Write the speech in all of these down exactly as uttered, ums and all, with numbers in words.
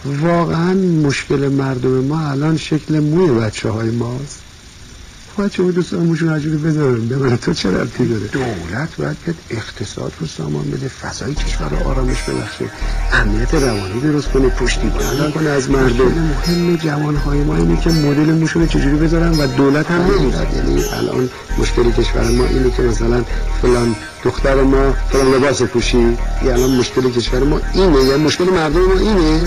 واقعا مشکل مردم ما الان شکل موی بچه های ماست. بچه های دوستان موشون عجوری بذارن به من تو چه ربطی داره؟ دولت باید بیاد اقتصاد رو سامان بده، فضای کشور رو آرامش ببخشه، امنیت روانی درست کنه، پشتیبانی کنه از مردم. مهم جوانهای ما اینه که مدل موشون رو چجوری بذارن و دولت هم نمیداد. یعنی الان مشکل کشور ما اینه که مثلا فلان دختر ما فلان لباس پوشی، یا الان مشکل کشور ما اینه، یا مشکل مردم ما اینه.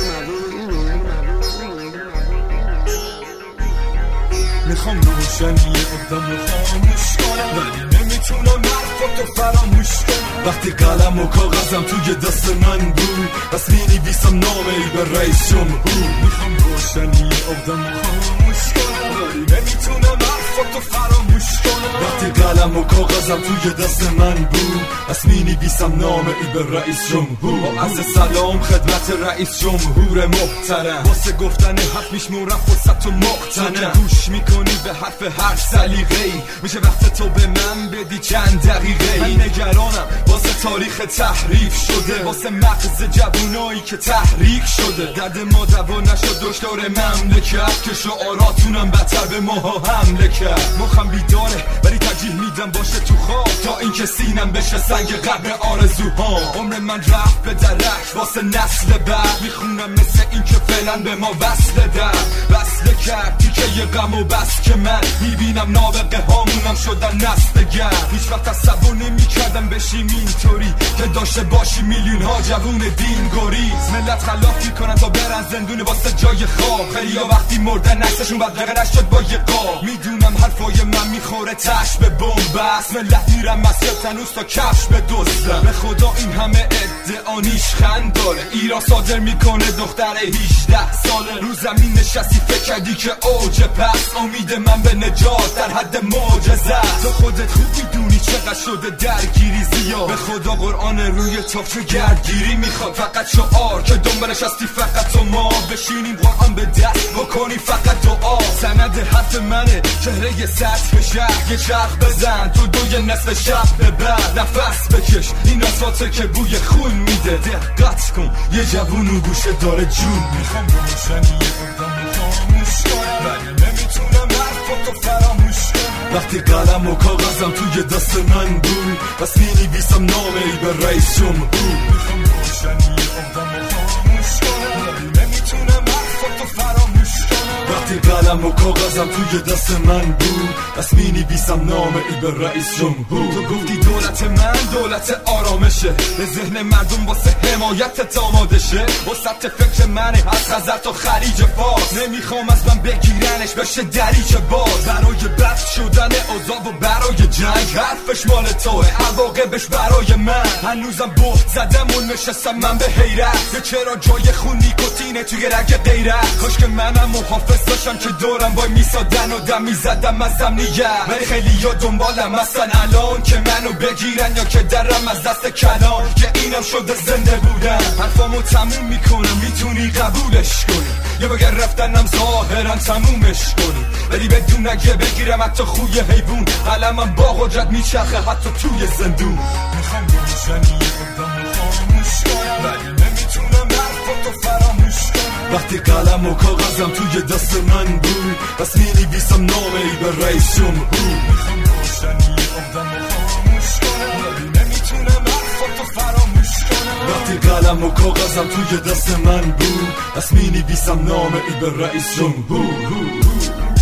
میخوام روشنی اقدام رو خاموش کنم، ولی نمیتونم حرفاتو فراموش کنم. وقتی قلم و کاغذم توی دست من بود، پس مینویسم نامه ای به رئیس جمهور. میخوام روشنی اقدام رو خاموش کنم، ولی نمیتونم حرفاتو فراموش کنم. وقتی قلم و کاغذم توی دست من بود، پس مینویسم نامه ای به رئیس جمهور. با عرض سلام خدمت رئیس جمهور محترم، واسه گفتن حرف میشمورم فرصت و مقتنم. گوش میکنی به حرف هر سلیقه‌ای، میشه وقت تو به من بدی چند دقیقه. من نگرانم واسه تاریخ تحریف شده، واسه مغز جوونایی که تحریک شده. درد ما دوا نشد دشدار مملکت، که شعاراتونم بدتر به ماها حمله کرد. مخم بیداره ولی ترجیح میدم باشه تو خواب، تا اینکه سینم بشه سنگ قبر آرزوها. عمر من رفت به درک واسه نسل بعد، میخونم مثل این که فعلا به ما وصل در وصل کرد تیکه یه غم و بس که من میبینم نابغه هامونم شدن نسلگر. هیچ وقت تصور نمیکردم بشیم اینطوری که داشته باشی میلیون ها جوون دین گریز. ملت خلاف میکنن تا برن زندون واسه جای خواب، خیلی ها وقتی مردن نکسشون بدرقه نشد با یه قاب. میدونم حرفای من میخوره تش به بمب است، ملت میرم مسجد تنوس تا کفش به دزدم. به خدا این همه ادعا نیشخند داره، ایران صادر میکنه دختر هجده ساله. رو زمین نشستی فکر کردی که اوج پس، امید من به نجات در حد معجزه است. تو خودت خوب میدونی چقدر شده درگیری زیاد، به خدا قرآن روی تاخچه گردگیری میخواد. فقط شعار که دنبالش هستی فقط تو ما، بشینیم قرآن به دست بکنی فقط دعا. سند حرف منه چهره سطح شهر، یه چرخ بزن تو دوی نصف شب به بعد نفس بکش، این اصواته که بوی خون میده. دقت کن یه جوون و گوشه داره جون. میخوام روشنی اقدام رو خاموش کنم، ولی نمیتونم حرفاتو فراموش کنم. وقتی قلم و کاغذم توی دست من بود، پس مینویسم نامه ای به رئیس جمهور. میخوام روشنی اقدام رو خاموش کنم، ولی نمیتونم حرفاتو فراموش کنم. وقتی قلم و کاغذم توی دست من بود، پس مینویسم نامه ای به رئیس جمهور. تو گفتی دولت من دولت آرامشه، به ذهن مردم واسه حمایت آماده شه. وسط فکر منه از خزر تا خلیج فارس، نمیخوام از من بگیرنش بشه دریچه باز. برای بد شدن اوضاع و برای جنگ، حرفش مال توه عواقبش برای من. هنوزم بهت زدم و نشستم من به حیرت، که چرا جای خون نیکوتینه توی رگ غیرت. کاش که منم محافظ داشتم که دورم وای میسادن و دم میزدم از امنیت. ولی خیلی ها دنبالم هستن الان که منو بگیرن، یا که درم از دست کلان که اینم شده زنده بودن. حرفامو تموم میکنم میتونی قبولش کنی، یا بگر رفتنم ظاهرا تمومش کنی، ولی بدون اگه بگیرم حتی خوی حیوون. قلمم با قدرت میچرخه حتی توی زندون. میخوام روشنی اقدام رو خاموش کنم، ولی نمیتونم حرفاتو فراموش کنم. وقتی قلم و کاغذم توی دست من بود، پس مینویسم نامه ای به رئیس جمهور. میخوام روشنی اقدام رو خاموش کنم، ولی نمیتونم حرفاتو فراموش کنم. وقتی قلم و کاغذم توی دست من بود، پس مینویسم نامه ای به رئیس جمهور.